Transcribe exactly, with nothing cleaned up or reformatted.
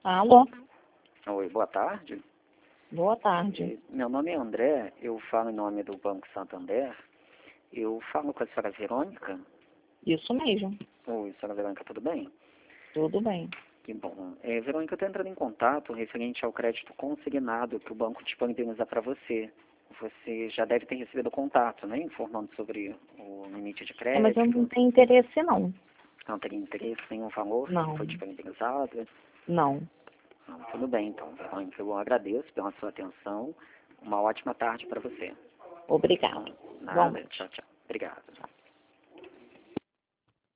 Alô? Oi, boa tarde. Boa tarde. Meu nome é André, eu falo em nome do Banco Santander. Eu falo com a senhora Verônica. Isso mesmo. Oi, senhora Verônica, tudo bem? Tudo bem. Que bom. É, Verônica, eu estou entrando em contato referente ao crédito consignado que o banco disponibiliza para você. Você já deve ter recebido contato, né? Informando sobre o limite de É, mas eu crédito. não tenho interesse, não. Não teria interesse em nenhum valor que Não. foi disponibilizado? Não. Não, tudo bem, então, Verônica. Eu agradeço pela sua atenção. Uma ótima tarde para você. Obrigada. Nada, Igualmente. tchau, tchau. Obrigado.